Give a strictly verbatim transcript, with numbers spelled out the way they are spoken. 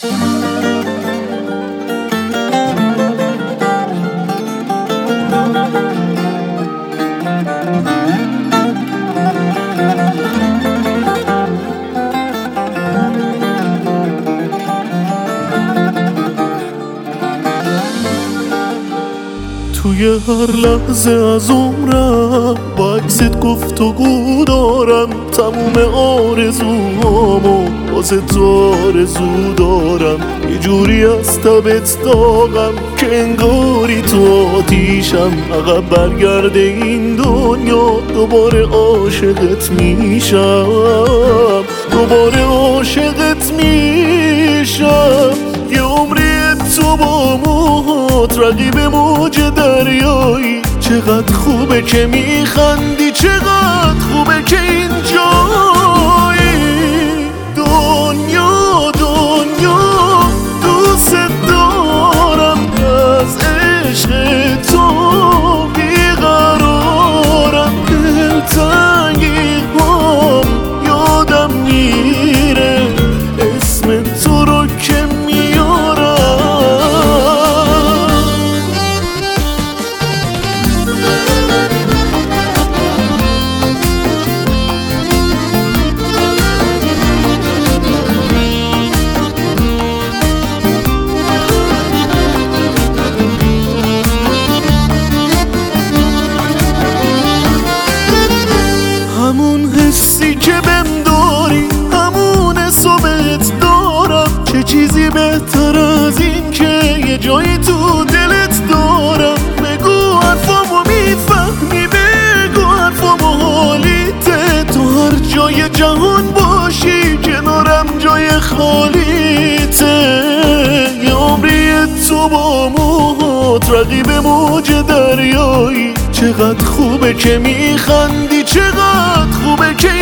توی هر لحظه از عمرم با عکست گفتگو دارم، تموم آرزوهامو واسه تو آرزو دارم. یه جوری از تبت داغم که انگاری تو آتیشم. عقب برگرده این دنیا دوباره عاشقت میشم، دوباره عاشقت میشم. یه عمری تو با موهات رقیب موج دریایی. چقدر خوبه که میخندی، چقدر خوبه که اینجایی. دنیا دنیا دوست دارم، از عشق تو بیقرارم. دلتنگی هم یادم میره، اسم تو رو که همون حسی که بهم داری، همون حسابت دارم. چه چیزی بهتر از این که یه جایی تو دلت دارم. بگو حرفامو میفهمی، بگو حرفامو حالیته. تو هر جای جهان باشی کنارم جای خالیته. یه عمری تو با موهات رقیب موج دریایی. چقدر خوبه که میخندی، چقدر خوبه که